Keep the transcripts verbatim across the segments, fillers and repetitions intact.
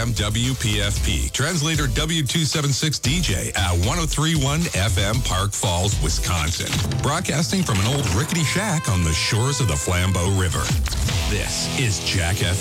M W P F P. Translator W two seventy-six D J at one oh three point one F M Park Falls, Wisconsin. Broadcasting from an old rickety shack on the shores of the Flambeau River. This is Jack F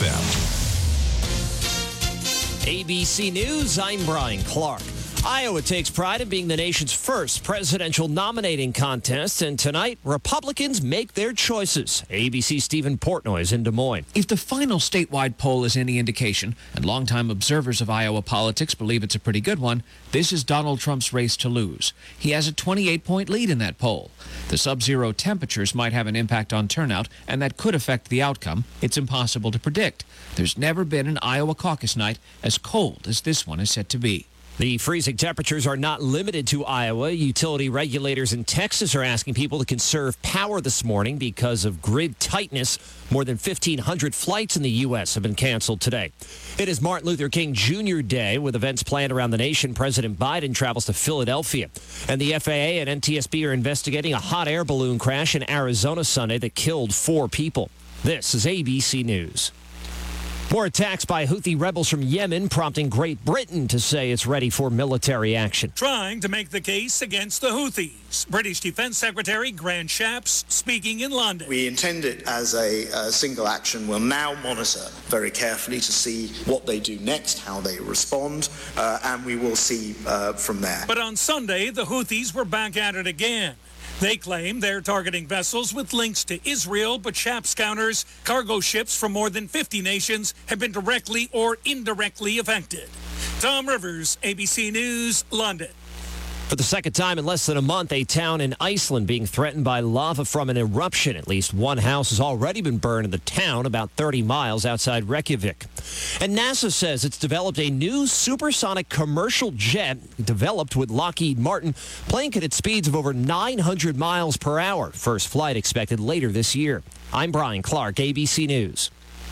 M. A B C News, I'm Brian Clark. Iowa takes pride in being the nation's first presidential nominating contest, and tonight, Republicans make their choices. A B C's Stephen Portnoy is in Des Moines. If the final statewide poll is any indication, and longtime observers of Iowa politics believe it's a pretty good one, this is Donald Trump's race to lose. He has a twenty-eight point lead in that poll. The sub-zero temperatures might have an impact on turnout, and that could affect the outcome. It's impossible to predict. There's never been an Iowa caucus night as cold as this one is set to be. The freezing temperatures are not limited to Iowa. Utility regulators in Texas are asking people to conserve power this morning because of grid tightness. More than fifteen hundred flights in the U S have been canceled today. It is Martin Luther King Junior Day. With events planned around the nation, President Biden travels to Philadelphia. And the F A A and N T S B are investigating a hot air balloon crash in Arizona Sunday that killed four people. This is A B C News. More attacks by Houthi rebels from Yemen, prompting Great Britain to say it's ready for military action. Trying to make the case against the Houthis. British Defense Secretary Grant Shapps speaking in London. We intend it as a, a single action. We'll now monitor very carefully to see what they do next, how they respond, uh, and we will see uh, from there. But on Sunday, the Houthis were back at it again. They claim they're targeting vessels with links to Israel, but Shapps counters cargo ships from more than fifty nations have been directly or indirectly affected. Tom Rivers, A B C News, London. For the second time in less than a month, a town in Iceland being threatened by lava from an eruption. At least one house has already been burned in the town about thirty miles outside Reykjavik. And NASA says it's developed a new supersonic commercial jet developed with Lockheed Martin, playing at speeds of over nine hundred miles per hour. First flight expected later this year. I'm Brian Clark, A B C News.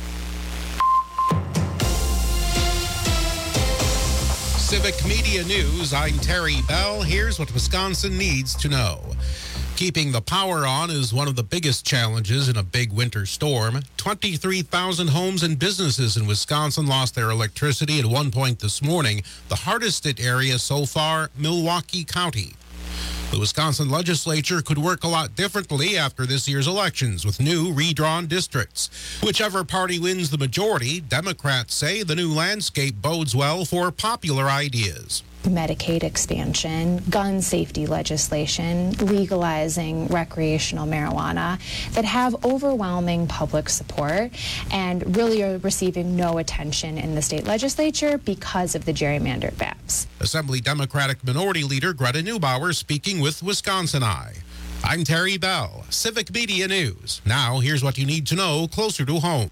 Civic Media News, I'm Terry Bell. Here's what Wisconsin needs to know. Keeping the power on is one of the biggest challenges in a big winter storm. twenty-three thousand homes and businesses in Wisconsin lost their electricity at one point this morning. The hardest hit area so far, Milwaukee County. The Wisconsin legislature could work a lot differently after this year's elections with new redrawn districts. Whichever party wins the majority, Democrats say the new landscape bodes well for popular ideas. Medicaid expansion, gun safety legislation, legalizing recreational marijuana that have overwhelming public support and really are receiving no attention in the state legislature because of the gerrymandered maps. Assembly Democratic Minority Leader Greta Neubauer speaking with Wisconsin Eye. I'm Terry Bell, Civic Media News. Now here's what you need to know closer to home.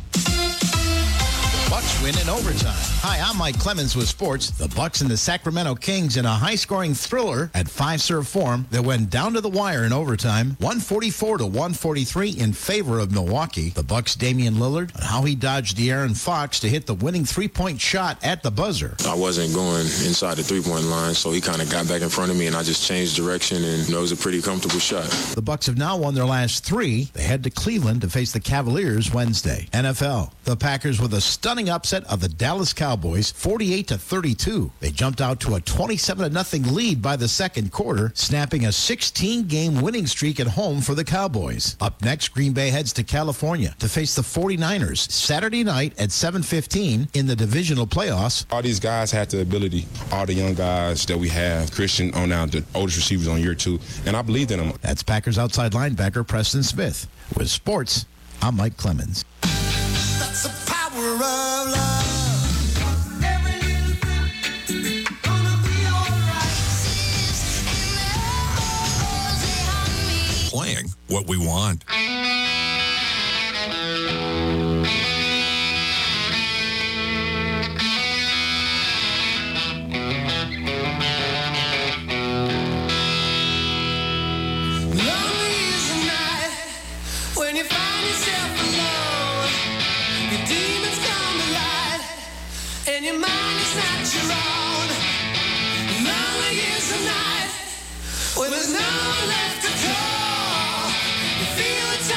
Bucks win in overtime. Hi, I'm Mike Clemens with sports. The Bucks and the Sacramento Kings in a high-scoring thriller at five-serve form that went down to the wire in overtime, one forty-four to one forty-three in favor of Milwaukee. The Bucks' Damian Lillard on how he dodged De'Aaron Fox to hit the winning three-point shot at the buzzer. I wasn't going inside the three-point line, so he kind of got back in front of me, and I just changed direction, and you know, it was a pretty comfortable shot. The Bucks have now won their last three. They head to Cleveland to face the Cavaliers Wednesday. N F L, the Packers with a stunning upset of the Dallas Cowboys, forty-eight to thirty-two. They jumped out to a twenty-seven to nothing lead by the second quarter, snapping a sixteen game winning streak at home for the Cowboys. Up next, Green Bay heads to California to face the forty-niners Saturday night at seven fifteen in the divisional playoffs. All these guys have the ability, all the young guys that we have, Christian on now, the oldest receivers on year two, and I believed in them. That's Packers outside linebacker Preston Smith. With sports, I'm Mike Clemens. That's the power of love. Playing what we want. And your mind is not your own. Lonely is the night when there's no one left to call. You feel it.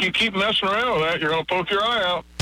you keep messing around with that, you're going to poke your eye out.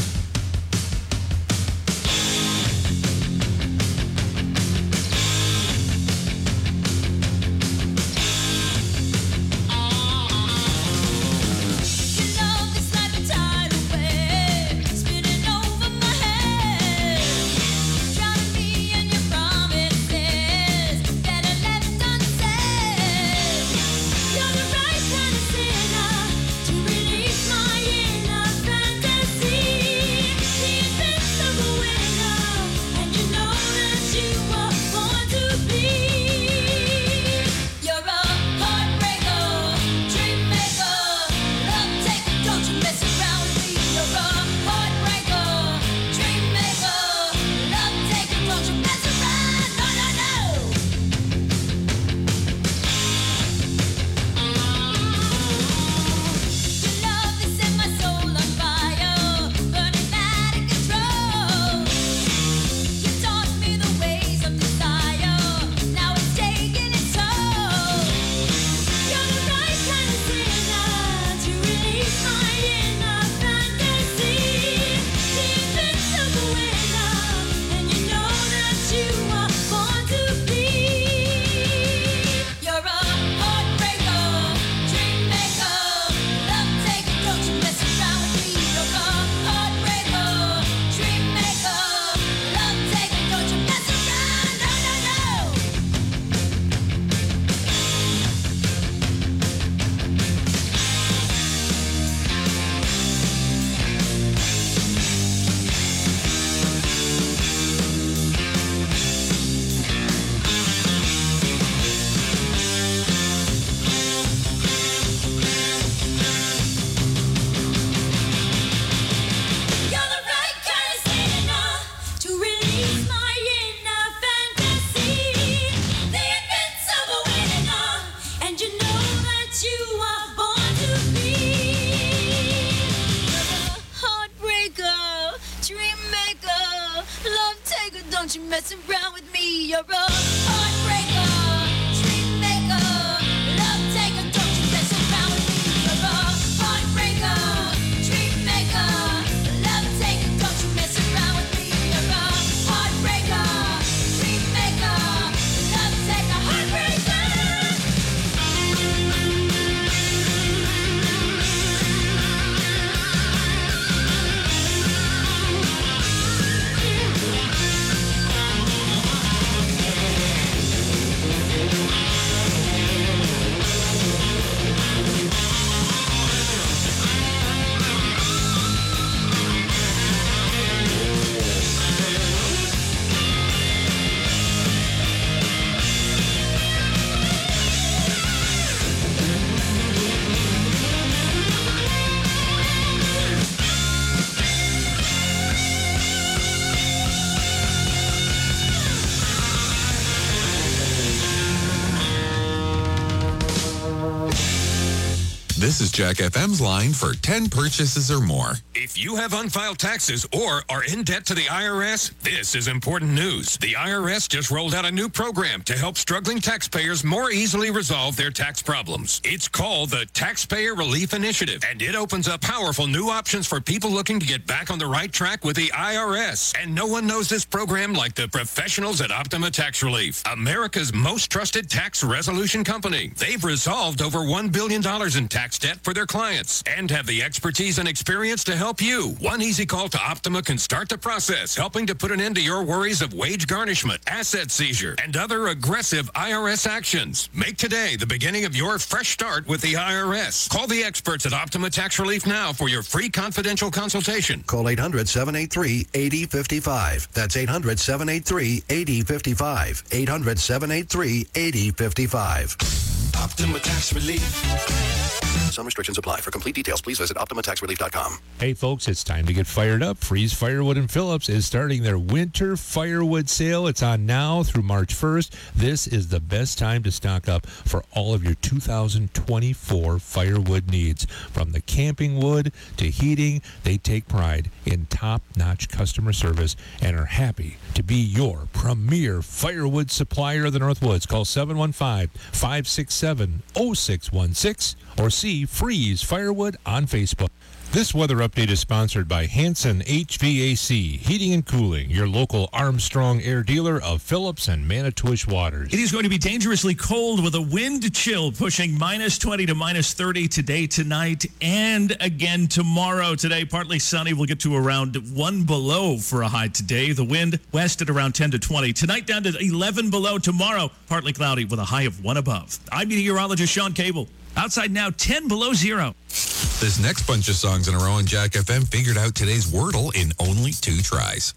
Don't you mess around with me, you're a heartbreaker, dream maker, love taker. Don't you mess around with me, you're a heartbreaker, dream maker, love taker. Don't you mess around with me, you're a heartbreaker, dream maker, love taker, heartbreaker. This is Jack F M's line for ten purchases or more. If you have unfiled taxes or are in debt to the I R S, this is important news. The I R S just rolled out a new program to help struggling taxpayers more easily resolve their tax problems. It's called the Taxpayer Relief Initiative, and it opens up powerful new options for people looking to get back on the right track with the I R S. And no one knows this program like the professionals at Optima Tax Relief, America's most trusted tax resolution company. They've resolved over one billion dollars in tax debt for their clients and have the expertise and experience to help you. One easy call to Optima can start the process, helping to put an end to your worries of wage garnishment, asset seizure, and other aggressive I R S actions. Make today the beginning of your fresh start with the I R S. Call the experts at Optima Tax Relief now for your free confidential consultation. Call eight hundred, seven eight three, eight zero five five. That's eight hundred, seven eight three, eight zero five five. eight hundred, seven eight three, eight zero five five. Optima Tax Relief. Some restrictions apply. For complete details, please visit Optima Tax Relief dot com. Hey, folks, it's time to get fired up. Freeze Firewood and Phillips is starting their winter firewood sale. It's on now through March first. This is the best time to stock up for all of your two thousand twenty-four firewood needs. From the camping wood to heating, they take pride in top-notch customer service and are happy to be your premier firewood supplier of the Northwoods. Call seven one five, five six seven, zero six one six or see Freeze Firewood on Facebook. This weather update is sponsored by Hanson H V A C, Heating and Cooling, your local Armstrong air dealer of Phillips and Manitowish waters. It is going to be dangerously cold with a wind chill pushing minus twenty to minus thirty today, tonight, and again tomorrow. Today, partly sunny. We'll get to around one below for a high today. The wind west at around ten to twenty. Tonight down to eleven below. Tomorrow, partly cloudy with a high of one above. I'm meteorologist Sean Cable. Outside now, ten below zero. This next bunch of songs in a row on Jack F M figured out today's Wordle in only two tries.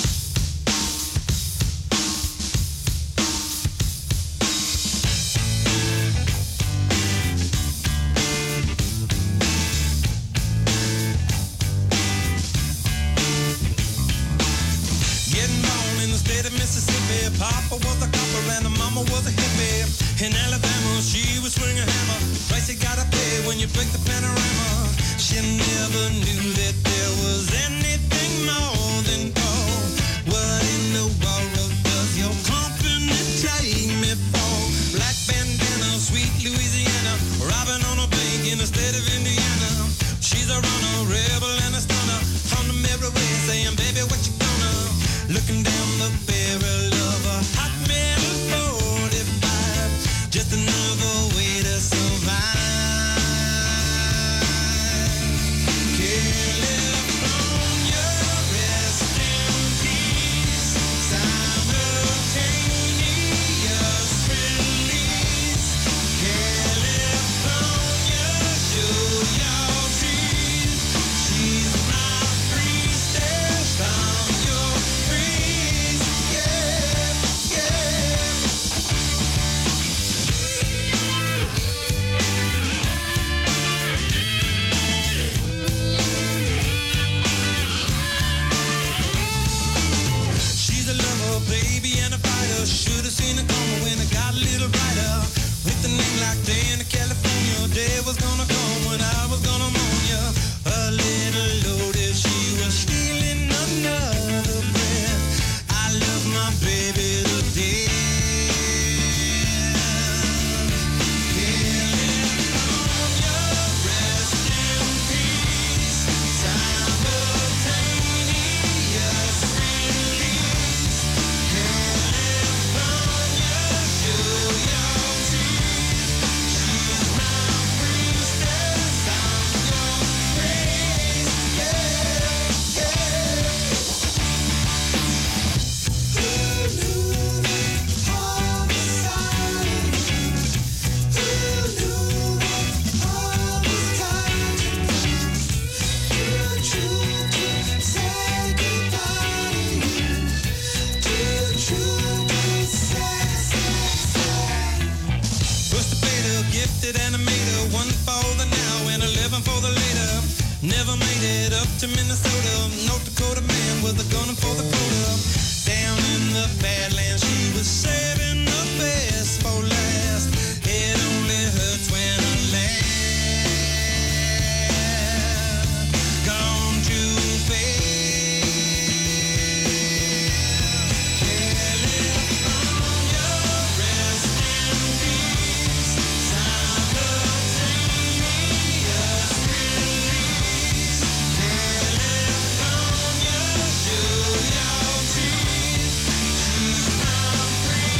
Getting born in the state of Mississippi. Papa was a copper and the mama was a hippie. In Alabama, she would swing a hammer. Price you gotta pay when you break the panorama. She never knew that there was anything more than gold. What in the world does your company take me for? Black bandana, sweet Louisiana, robbing on a bank in the state of Indiana. She's a runner, rebel and a stunner. On the mirror way saying, baby, what you gonna? Looking down the barrel of a hot metal forty-five. Just another way to survive. California, rest in peace. Simultaneous release. California, show your trees. She's my priestess. I'm your priest. Yeah, yeah. She's a lover, baby, and a fighter. Should've seen it coming when it got a little brighter. With a name like Dana, California, day was gonna come when I was gonna mourn ya. A little loaded, she was stealing another breath. I love my baby to death. California, rest in peace. Simultaneous release. California, show your teeth. She's my priestess. I'm your praise. Yeah, yeah. Who knew that all was silent? Who knew that all was time to come? The truth to say goodbye to you. The truth to say, say, say. First the beta, gifted animator, one for the now and eleven for the later. Never made it up to Minnesota. North Dakota man with a gun for the quota. Down in the Badlands, she was saving the best for last. It only hurts when I laugh. Gone too fast. California, rest in peace. Simultaneous release. California, show your teeth. She's my priestess.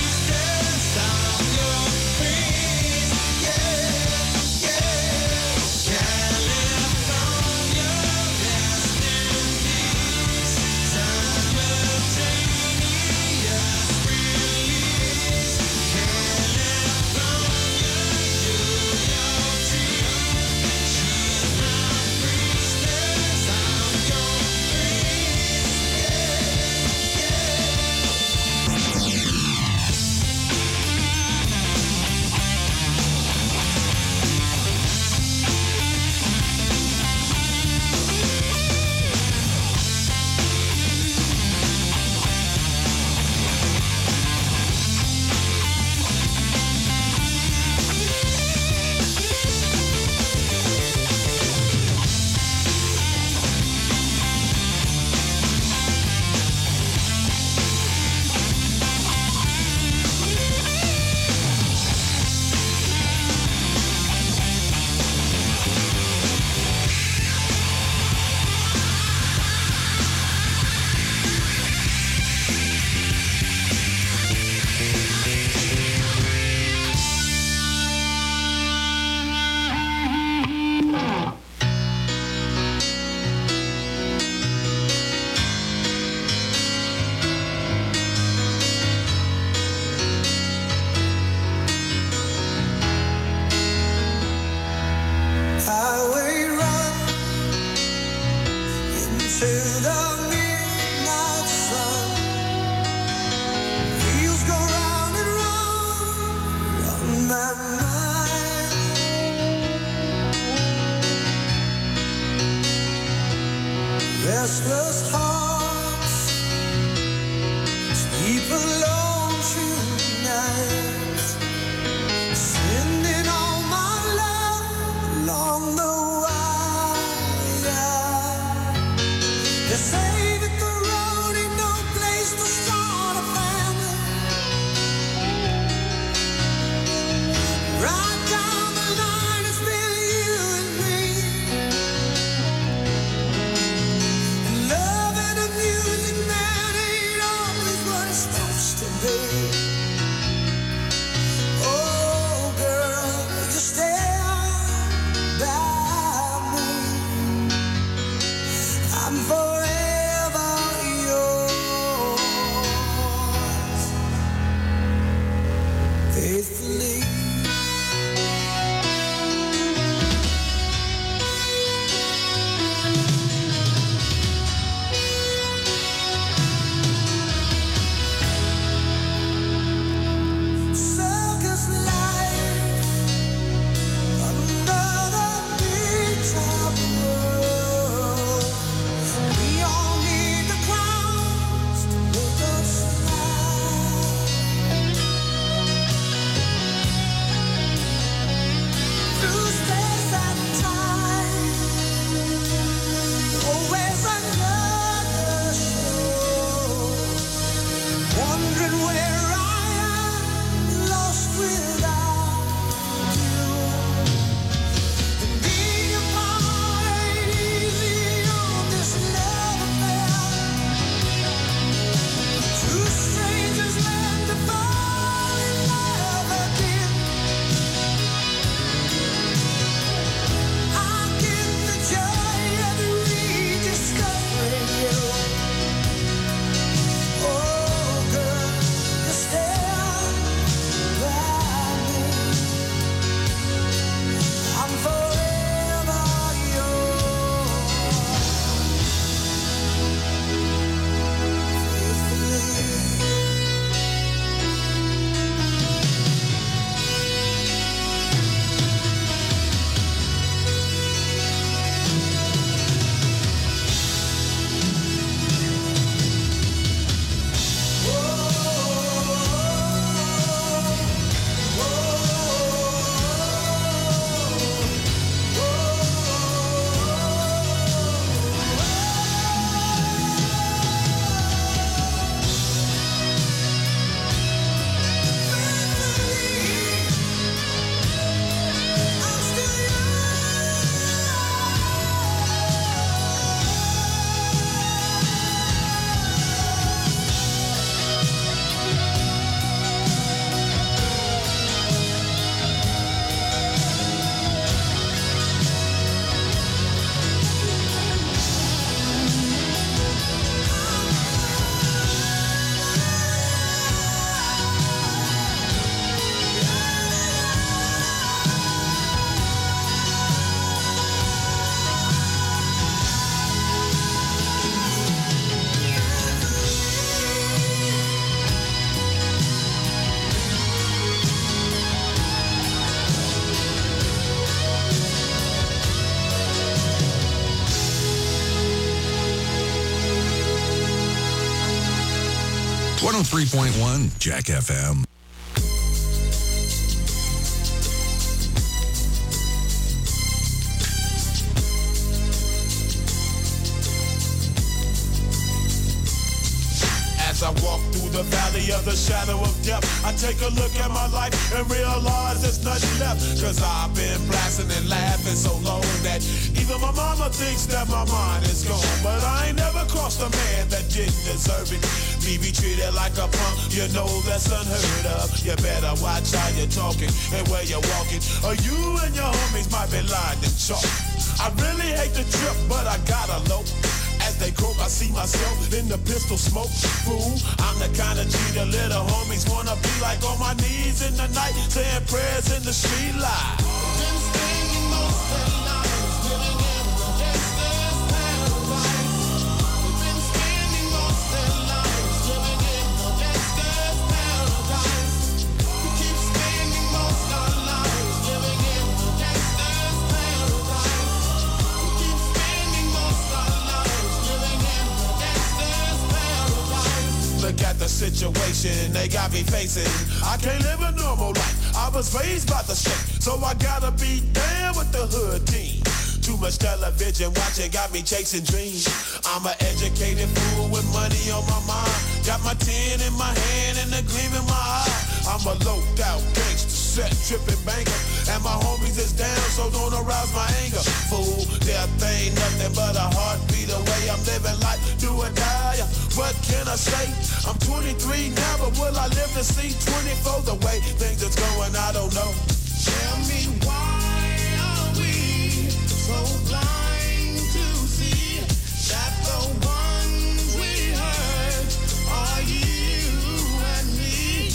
to the midnight sun. Wheels go round and round on my mind. Restless hearts sleep alone tonight, sending all my love along the they say that the road ain't no place to start a family. Right down the line, it's been you and me. And love and the music, man, ain't always what it's supposed to be. Oh, girl, you stand by me. I'm forever faithfully. Circus life under the big top world. We all need the clowns to make us smile. Through space and time, always another show. Wondering where I am, lost without you. And being apart ain't easy on this love affair. Two strangers learn to fall in love again. I get the joy of rediscovering you. Oh, girl, you stand by me. I'm forever one oh three point one Jack F M. As I walk through the valley of the shadow of death, I take a look at my life and realize there's nothing left. Cause I've been blasting and laughing so long that even my mama thinks that my mind is gone. But I ain't never crossed a man that didn't deserve it. Me be treated like a punk, you know that's unheard of. You better watch how you're talking and where you're walking, or you and your homies might be lying to chalk. I really hate the trip, but I gotta low. As they croak, I see myself in the pistol smoke. Fool, I'm the kind of G the little homies wanna be like, on my knees in the night, saying prayers in the street light. Been staying most of the night, living in the gangster's paradise. look at the situation they got me facing. I can't live a normal life. I was raised by the shit, so I gotta be down with the hood team. Too much television watching got me chasing dreams. I'm an educated fool with money on my mind. Got my tin in my hand and a gleam in my eye. I'm a loped out gangster, set tripping banker, and my homies is down, so don't arouse my anger. Fool, death ain't nothing but a heartbeat away. I'm living life, do or die. What can I say? I'm twenty-three now, but will I live to see twenty-four? The way things is going, I don't know. Tell me why are we so blind to see that the ones we hurt are you and me?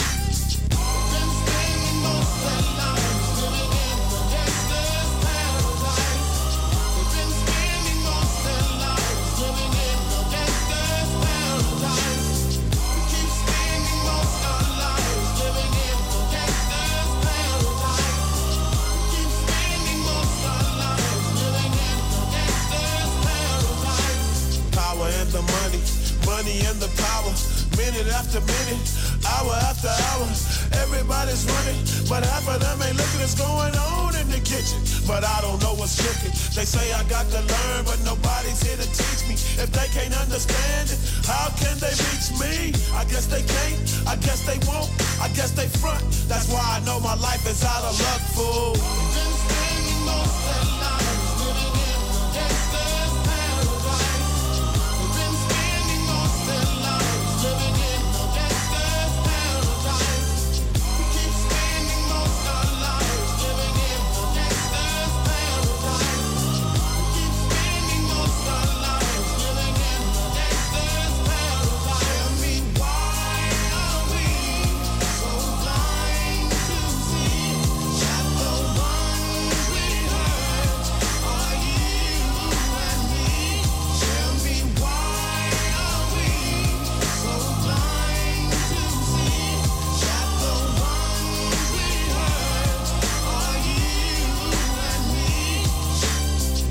We've been spending most of our lives living in the gangster's paradise. We've been spending most of our lives living in the gangster's paradise. We keep spending most of our lives living in the gangster's paradise. We keep spending most of our lives living in the gangster's paradise. Power and the money, money and the power. Minute after minute, hour after hour, everybody's running, but half of them ain't looking what's going on in the kitchen. But I don't know what's cooking. They say I got to learn, but nobody's here to teach me. If they can't understand it, how can they reach me? I guess they can't, I guess they won't, I guess they front. That's why I know my life is out of luck, fool. We've been spending most of our lives living in the gangster's paradise. We've been spending most of our lives living in the gangster's paradise. We keep spending most of our lives living in the gangster's paradise. We keep spending most of our lives living in the gangster's paradise. Tell me why are we so blind to see that the ones we hurt are you and me? Tell me why are we so blind to see that the ones we hurt are you and me?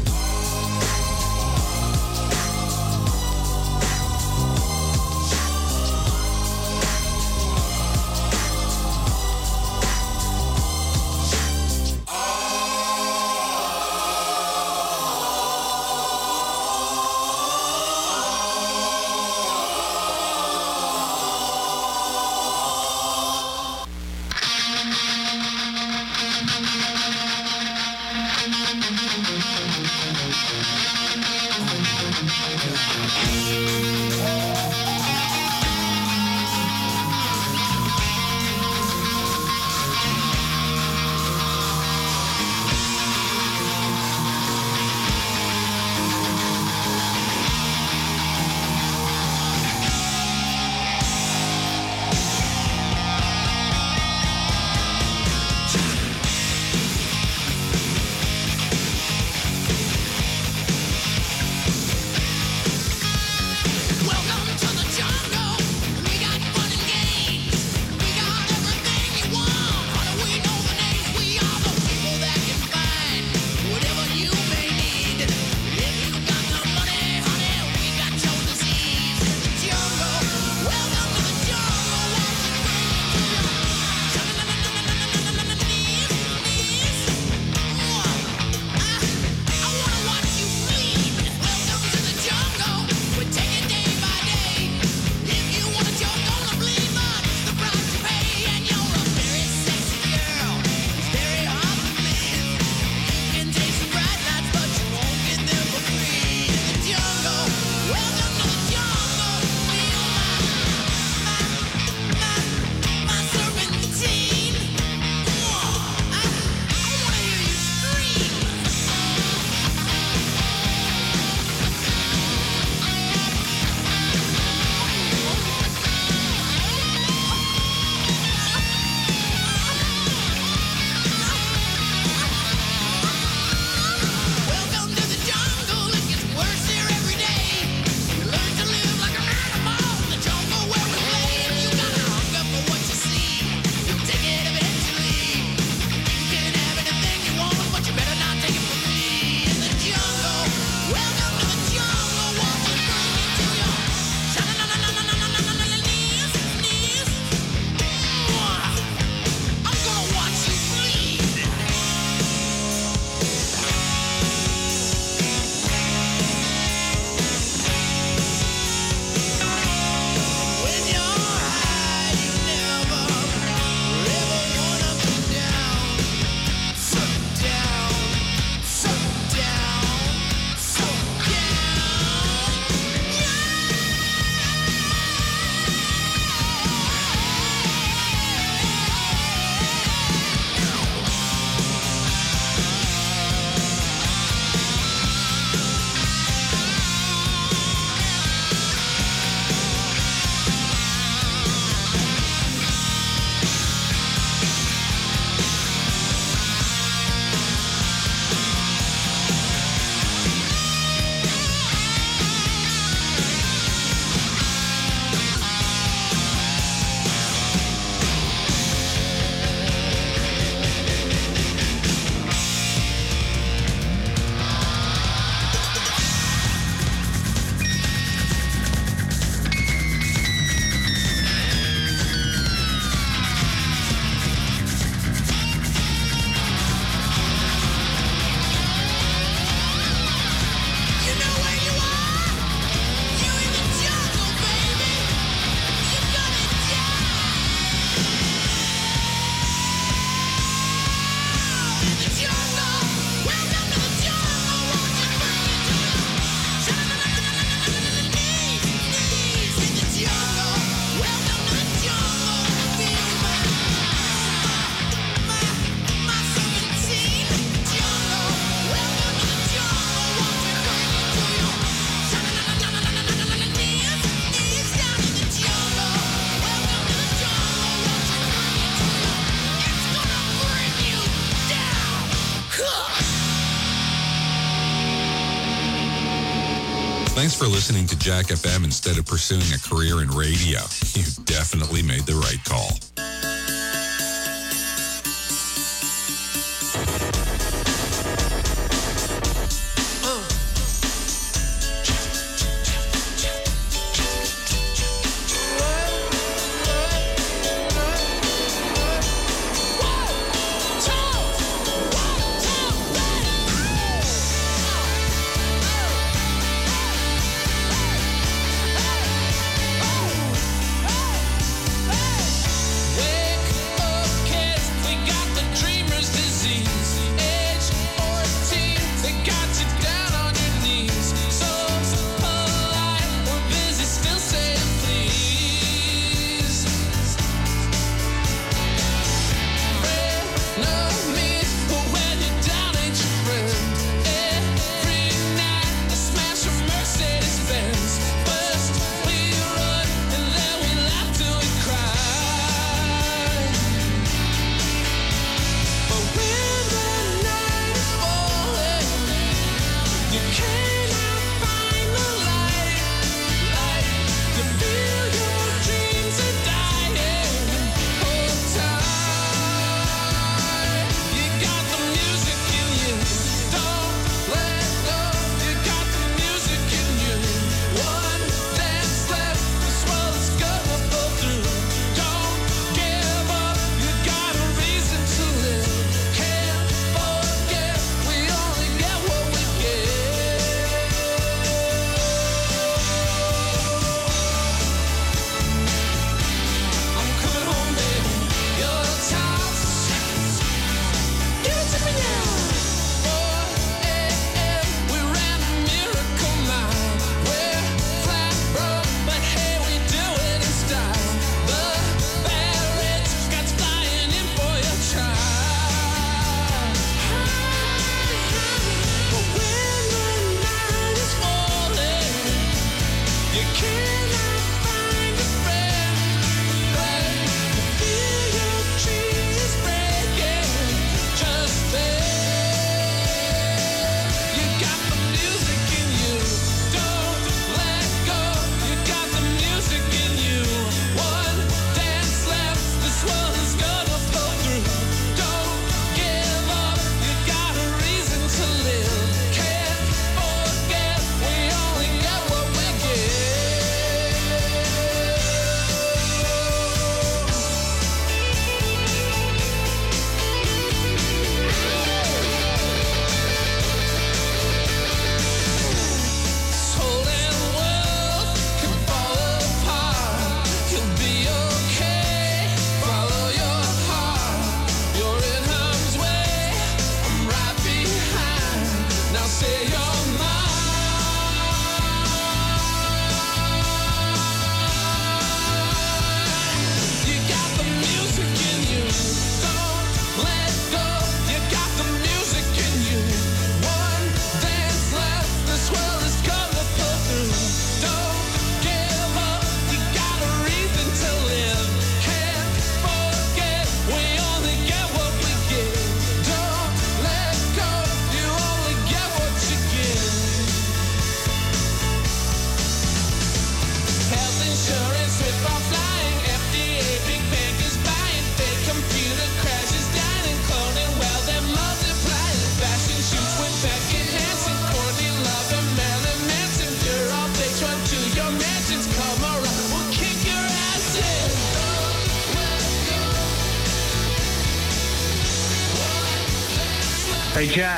Thanks for listening to Jack F M instead of pursuing a career in radio. You definitely made the right call. Hey, Jack.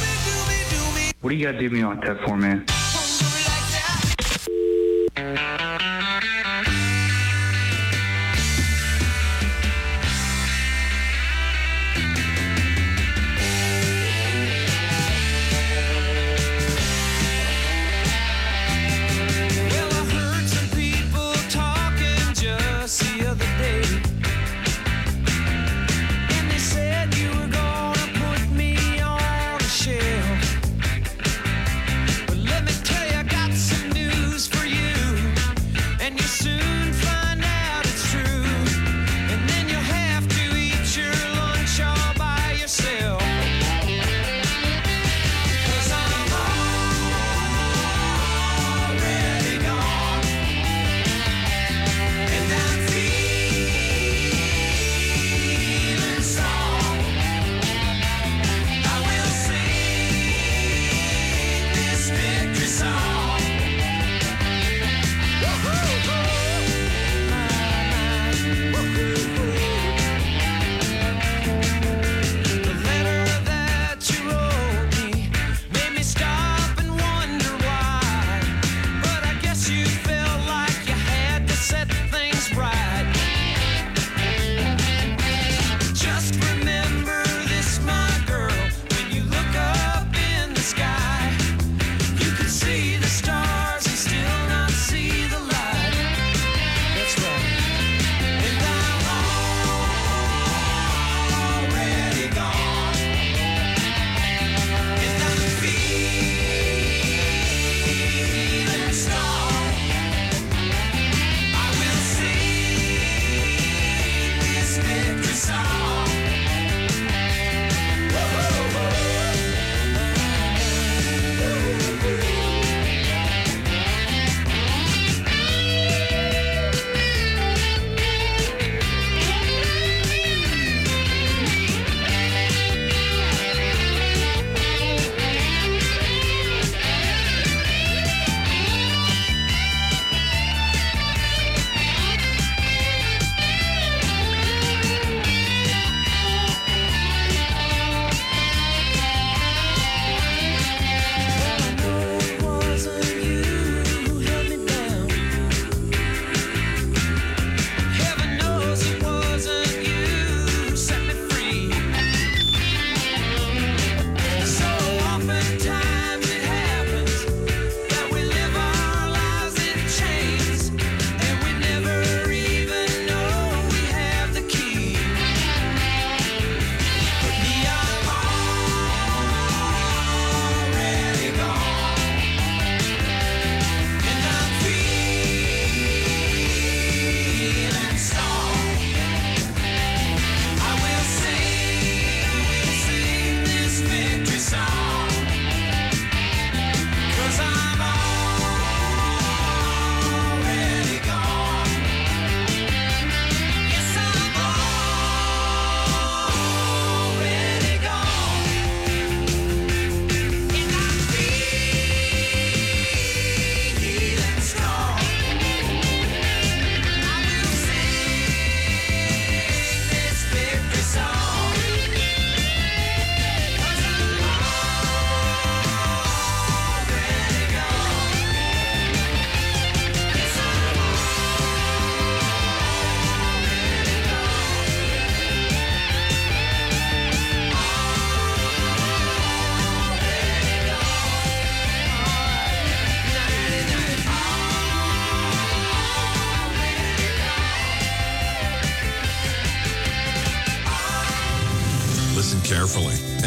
What do you got to do me on that for, man? Let me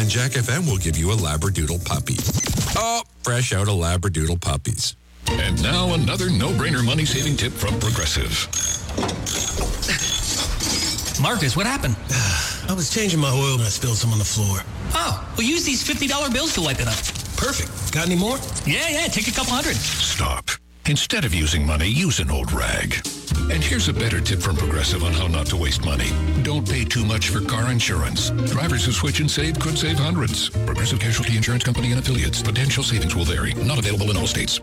and Jack F M will give you a Labradoodle puppy. Oh, fresh out of Labradoodle puppies. And now another no-brainer money-saving tip from Progressive. Marcus, what happened? I was changing my oil and I spilled some on the floor. Oh, well, use these fifty dollar bills to wipe it up. Perfect. Got any more? Yeah, yeah, take a couple hundred. Stop. Instead of using money, use an old rag. And here's a better tip from Progressive on how not to waste money. Don't pay too much for car insurance. Drivers who switch and save could save hundreds. Progressive Casualty Insurance Company and affiliates. Potential savings will vary. Not available in all states.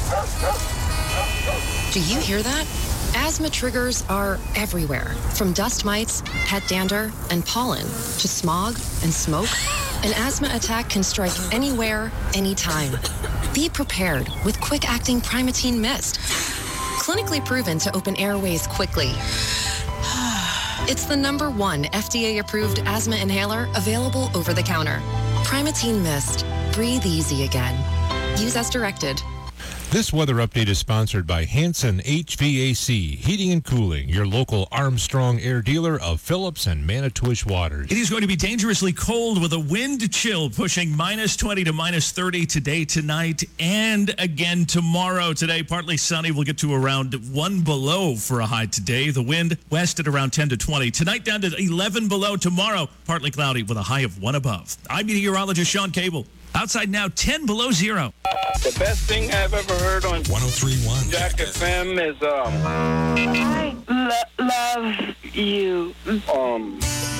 Do you hear that? Asthma triggers are everywhere, from dust mites, pet dander, and pollen, to smog and smoke. An asthma attack can strike anywhere, anytime. Be prepared with quick-acting Primatene Mist. Clinically proven to open airways quickly. It's the number one F D A-approved asthma inhaler available over the counter. Primatene Mist. Breathe easy again. Use as directed. This weather update is sponsored by Hanson H V A C, Heating and Cooling, your local Armstrong air dealer of Phillips and Manitowish waters. It is going to be dangerously cold with a wind chill pushing minus twenty to minus thirty today, tonight, and again tomorrow. Today, partly sunny. We'll get to around one below for a high today. The wind west at around ten to twenty. Tonight down to eleven below. Tomorrow, partly cloudy with a high of one above. I'm meteorologist Sean Cable. Outside now, ten below zero. The best thing I've ever heard on one oh three point one Jack F M is, um... I lo- love you. Um...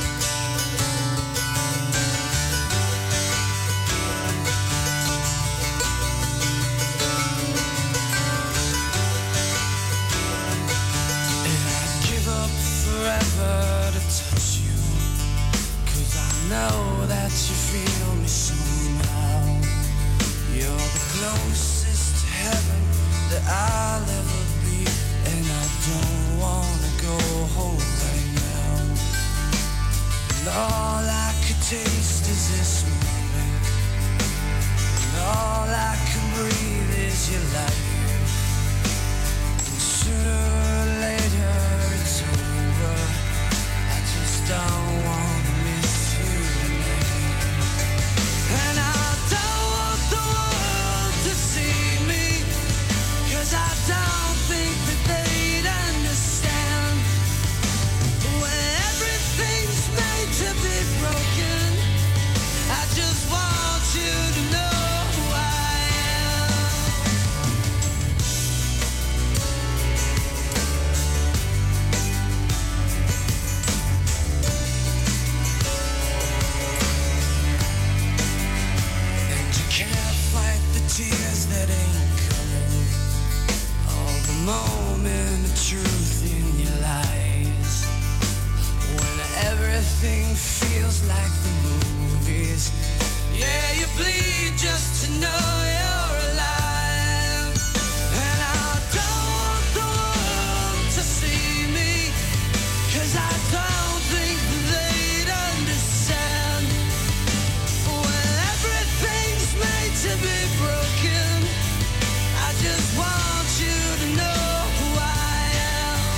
Give up forever to touch you, 'cause I know that you feel me somehow. You're the closest to heaven that I'll ever be, and I don't wanna go home right now. And all I could taste is this moment, and all I can breathe is your life. And sooner or later it's over. I just don't wanna miss you tonight. And I don't want the world to see me, 'cause I don't think that they'd understand. When everything's made to be broken, I just want you to know who I am. And you can't fight the tears that ain't coming, all the moment of truth in your eyes. When everything feels like the movies, yeah, you bleed just to know you're alive. And I don't want the world to see me, 'cause I don't think they'd understand. When everything's made to be broken, I just want you to know who I am.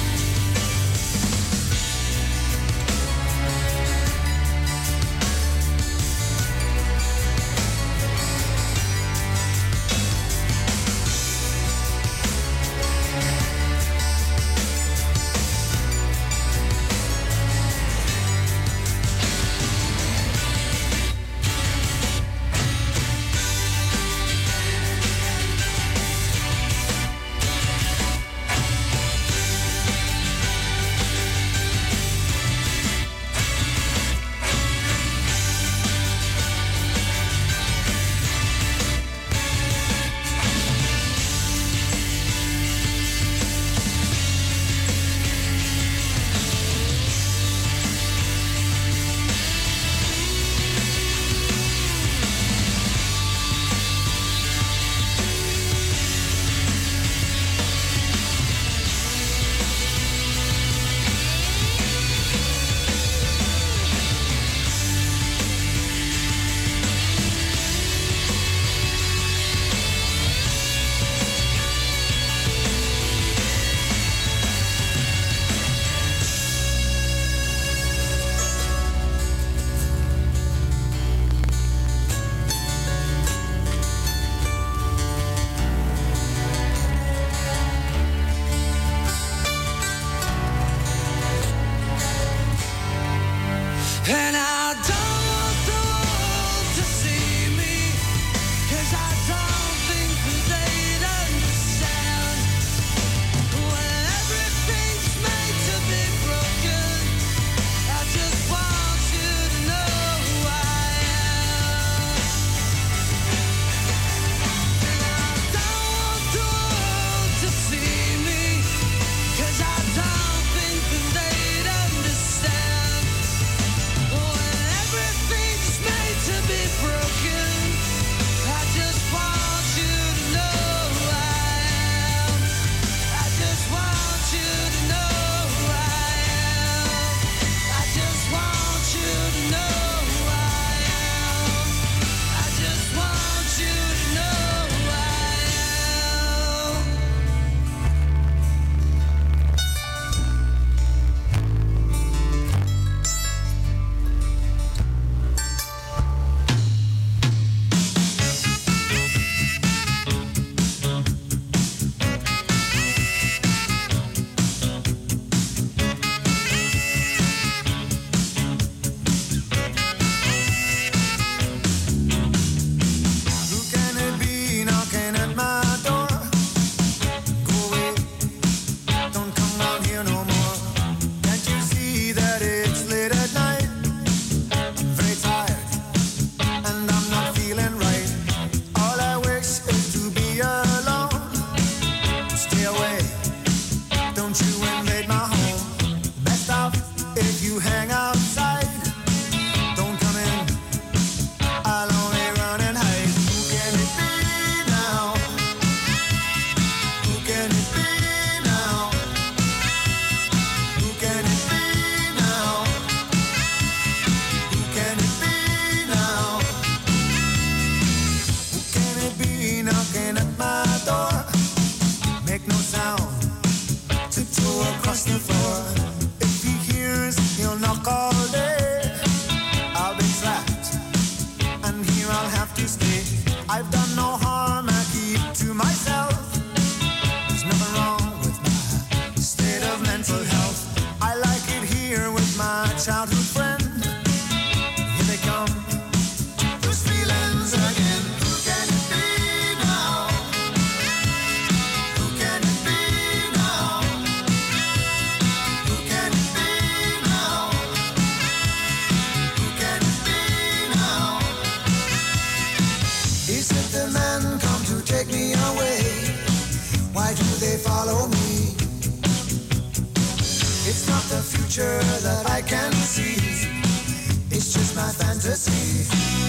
not the future that I can see. It's just my fantasy.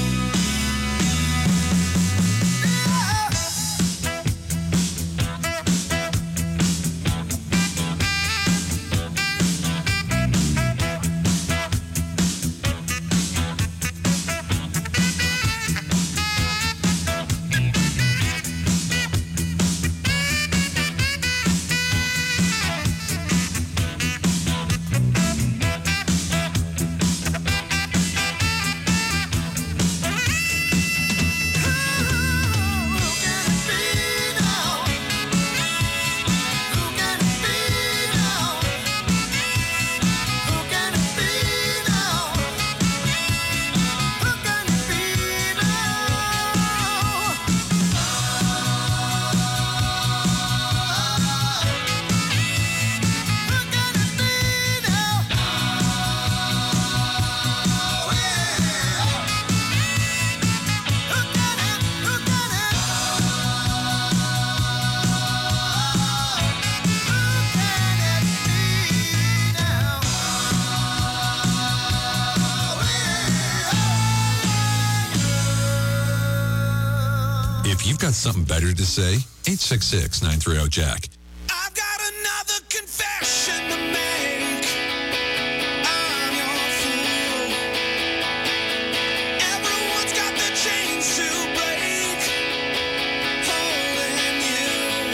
If you've got something better to say, eight six six, nine three zero, Jack. I've got another confession to make. I'm your fool. Everyone's got their chains to break. Holding you.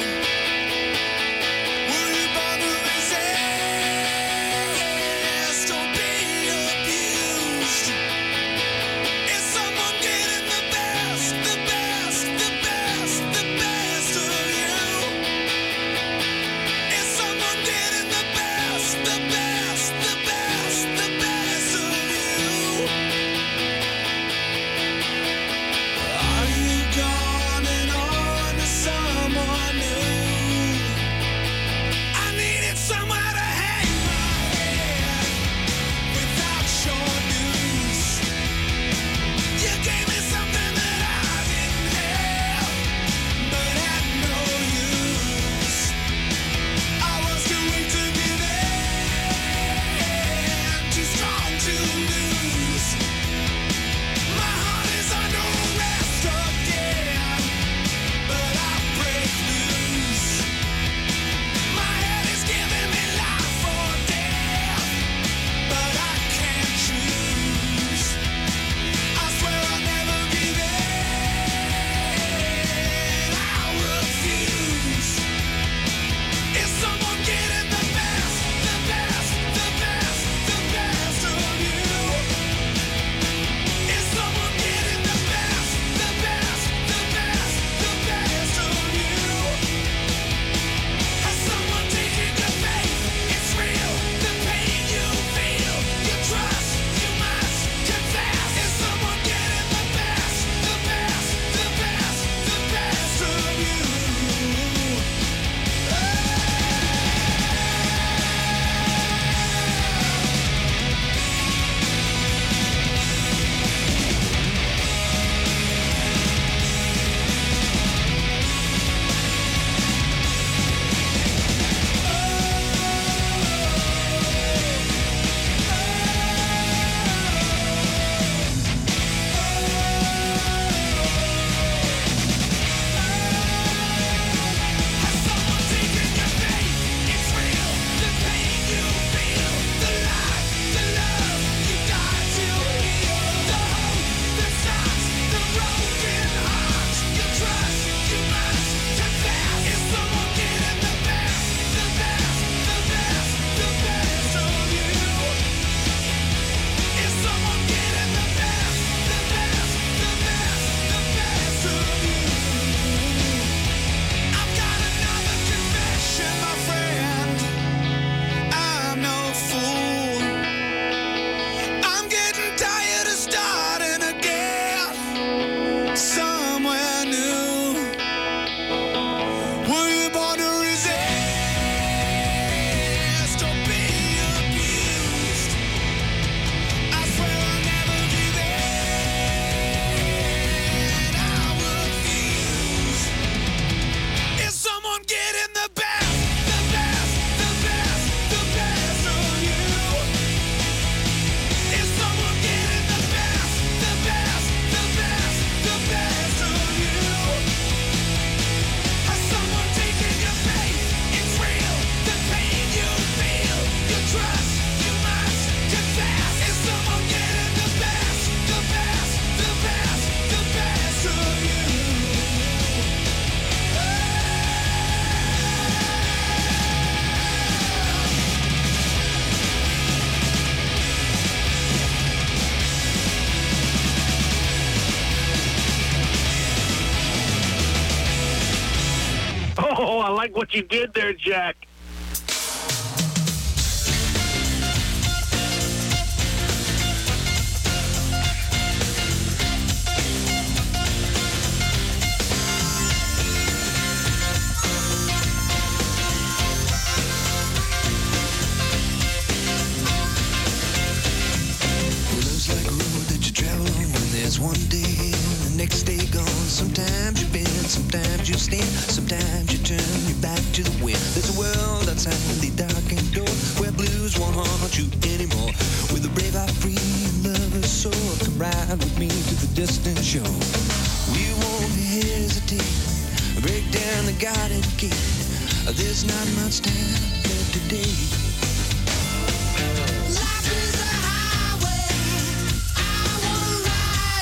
Will you bother resist or be abused? Is someone getting the best, the best, the best, the best of you? like what you did there, Jack. Love's like a road that you travel on when there's one day and the next day gone. Sometimes you bend, sometimes you stand, sometimes you turn your back to the wind. There's a world outside the darkened door where blues won't haunt you anymore. With a brave heart, free lover's soul, come ride with me to the distant shore. We won't hesitate, break down the garden gate. There's not much time left today.